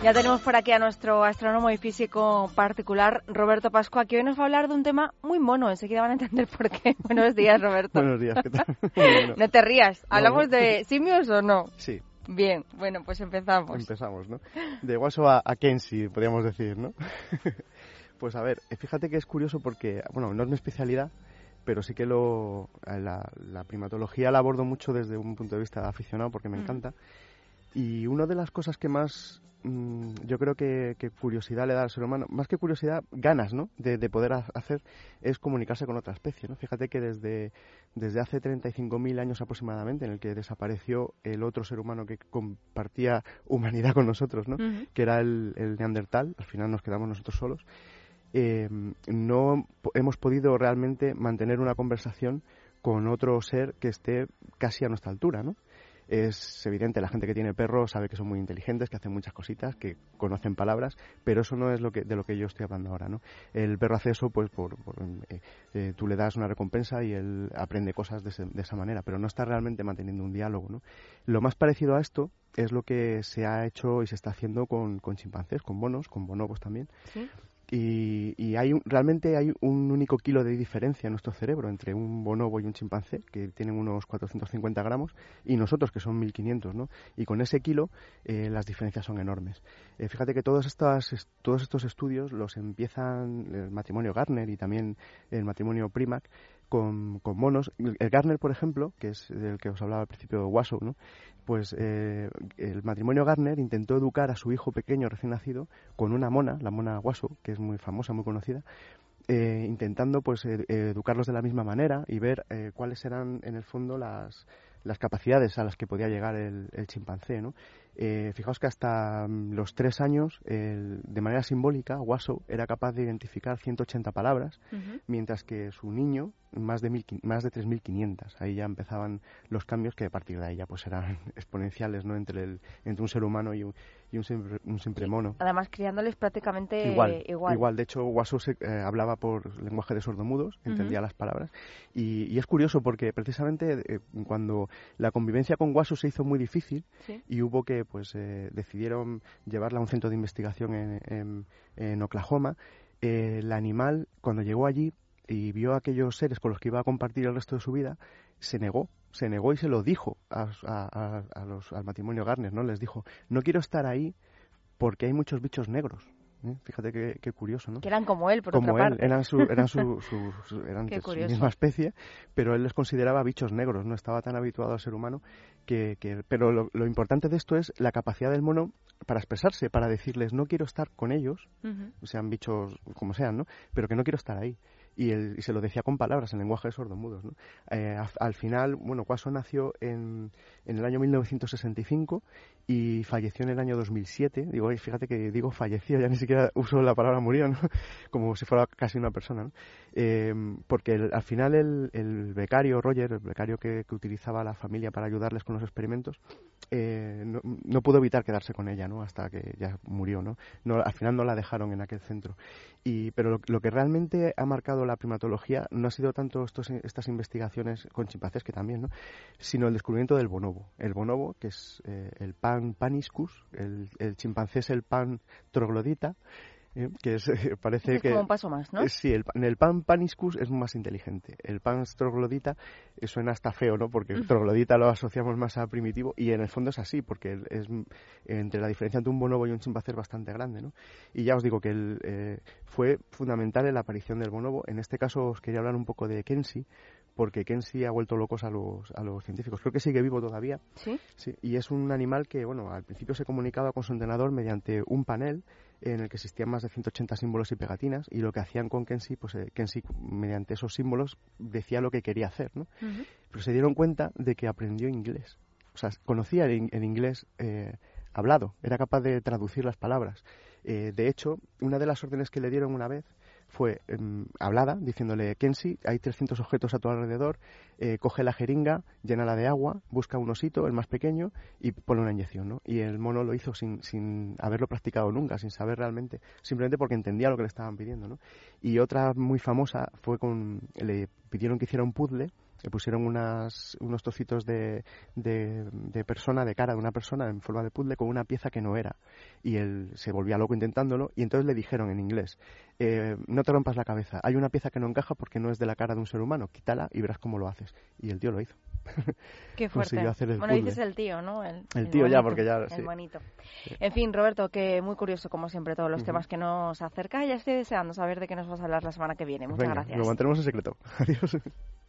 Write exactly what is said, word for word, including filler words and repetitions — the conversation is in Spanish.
Ya tenemos por aquí a nuestro astrónomo y físico particular, Roberto Pascua, que hoy nos va a hablar de un tema muy mono. Enseguida van a entender por qué. Buenos días, Roberto. Buenos días, ¿qué tal? Bueno. No te rías. ¿Hablamos No, no. de simios o no? Sí. Bien, bueno, pues empezamos. Empezamos, ¿no? De Waso a, a Kensi, podríamos decir, ¿no? Pues a ver, fíjate que es curioso porque, bueno, no es mi especialidad, pero sí que lo la, la primatología la abordo mucho desde un punto de vista aficionado porque me mm. encanta. Y una de las cosas que más mmm, yo creo que, que curiosidad le da al ser humano, más que curiosidad, ganas, ¿no?, de, de poder hacer, es comunicarse con otra especie, ¿no? Fíjate que desde, desde hace treinta y cinco mil años aproximadamente, en el que desapareció el otro ser humano que compartía humanidad con nosotros, ¿no?, uh-huh. que era el, el neandertal, al final nos quedamos nosotros solos, eh, no hemos podido realmente mantener una conversación con otro ser que esté casi a nuestra altura, ¿no? Es evidente, la gente que tiene perros sabe que son muy inteligentes, que hacen muchas cositas, que conocen palabras, pero eso no es lo que de lo que yo estoy hablando ahora, ¿no? El perro hace eso, pues, por, por eh, eh, tú le das una recompensa y él aprende cosas de, ese, de esa manera, pero no está realmente manteniendo un diálogo, ¿no? Lo más parecido a esto es lo que se ha hecho y se está haciendo con, con chimpancés, con bonos, con bonobos también. ¿Sí? Y, y hay un, realmente hay un único kilo de diferencia en nuestro cerebro entre un bonobo y un chimpancé, que tienen unos cuatrocientos cincuenta gramos, y nosotros, que son mil quinientos, ¿no? Y con ese kilo eh, las diferencias son enormes. Eh, fíjate que todos, estas, todos estos estudios los empiezan el matrimonio Gardner y también el matrimonio Primack con, con monos. El Gardner, por ejemplo, que es del que os hablaba al principio de Waso, ¿no?, pues eh, el matrimonio Gardner intentó educar a su hijo pequeño recién nacido con una mona, la mona Waso, que es muy famosa, muy conocida, eh, intentando pues ed- educarlos de la misma manera y ver eh, cuáles eran en el fondo las, las capacidades a las que podía llegar el, el chimpancé, ¿no? Eh, fijaos que hasta um, los tres años, el, de manera simbólica, Waso era capaz de identificar ciento ochenta palabras, uh-huh. mientras que su niño más de mil, más de tres mil quinientas. Ahí ya empezaban los cambios que a partir de ahí ya pues eran exponenciales, ¿no?, entre el entre un ser humano y un, y un, siempre, un siempre mono. Además, criándoles prácticamente igual. Igual, igual. De hecho, Waso se, eh, hablaba por lenguaje de sordomudos, entendía uh-huh. las palabras. Y, y es curioso porque precisamente eh, cuando la convivencia con Waso se hizo muy difícil, ¿sí?, y hubo que, pues, eh, decidieron llevarla a un centro de investigación en, en, en Oklahoma, eh, el animal, cuando llegó allí y vio a aquellos seres con los que iba a compartir el resto de su vida, se negó, se negó y se lo dijo a, a, a los, al matrimonio Gardner, ¿no? Les dijo, no quiero estar ahí porque hay muchos bichos negros. ¿Eh? Fíjate qué, qué curioso, ¿no? Que eran como él, por como otra él, parte. eran su, eran su, su, su eran de su misma especie, pero él les consideraba bichos negros, no estaba tan habituado al ser humano que, que pero lo, lo importante de esto es la capacidad del mono para expresarse, para decirles no quiero estar con ellos, uh-huh. sean bichos como sean, ¿no?, pero que no quiero estar ahí. Y, él, y se lo decía con palabras, en lenguaje de sordomudos, ¿no? Eh, a, al final, bueno, Waso nació en, en el año mil novecientos sesenta y cinco y falleció en el año dos mil siete. Digo, fíjate que digo falleció, ya ni siquiera uso la palabra murió, ¿no?, como si fuera casi una persona, ¿no? Eh, porque el, al final el, el becario Roger, el becario que, que utilizaba la familia para ayudarles con los experimentos, eh, no, no pudo evitar quedarse con ella, ¿no?, hasta que ya murió, ¿no? No, al final no la dejaron en aquel centro. Y, pero lo, lo que realmente ha marcado la primatología no ha sido tanto estos, estas investigaciones con chimpancés, que también, ¿no?, sino el descubrimiento del bonobo. El bonobo, que es eh, el Pan paniscus, el, el chimpancé es el Pan troglodita, eh, que es, eh, parece es que... como un paso más, ¿no? Eh, sí, el, el Pan paniscus es más inteligente. El Pan troglodita eh, suena hasta feo, ¿no?, porque el troglodita lo asociamos más a primitivo, y en el fondo es así, porque es entre la diferencia entre un bonobo y un chimpancé es bastante grande, ¿no? Y ya os digo que el, eh, fue fundamental en la aparición del bonobo. En este caso os quería hablar un poco de Kensi, porque Kensi ha vuelto locos a los, a los científicos. Creo que sigue vivo todavía. ¿Sí? Sí. Y es un animal que, bueno, al principio se comunicaba con su entrenador mediante un panel en el que existían más de ciento ochenta símbolos y pegatinas, y lo que hacían con Kensi, pues eh, Kensi, mediante esos símbolos, decía lo que quería hacer, ¿no? Uh-huh. Pero se dieron cuenta de que aprendió inglés. O sea, conocía el, el inglés eh, hablado, era capaz de traducir las palabras. Eh, de hecho, una de las órdenes que le dieron una vez fue eh, hablada, diciéndole, Kensi, hay trescientos objetos a tu alrededor, eh, coge la jeringa, llénala de agua, busca un osito, el más pequeño, y ponle una inyección, ¿no? Y el mono lo hizo sin, sin haberlo practicado nunca, sin saber realmente, simplemente porque entendía lo que le estaban pidiendo, ¿no? Y otra muy famosa fue con, le pidieron que hiciera un puzzle Le pusieron unas, unos trocitos de, de, de persona, de cara de una persona en forma de puzzle con una pieza que no era. Y él se volvía loco intentándolo y entonces le dijeron en inglés, eh, no te rompas la cabeza, hay una pieza que no encaja porque no es de la cara de un ser humano, quítala y verás cómo lo haces. Y el tío lo hizo. Qué fuerte. Hacer el bueno, puzzle. dices el tío, ¿no? El, el el tío bonito, ya, porque ya... El sí. bonito. Sí. En fin, Roberto, que muy curioso, como siempre, todos los Uh-huh. temas que nos acerca. Ya estoy deseando saber de qué nos vas a hablar la semana que viene. Muchas Venga, gracias. lo mantenemos en secreto. Adiós.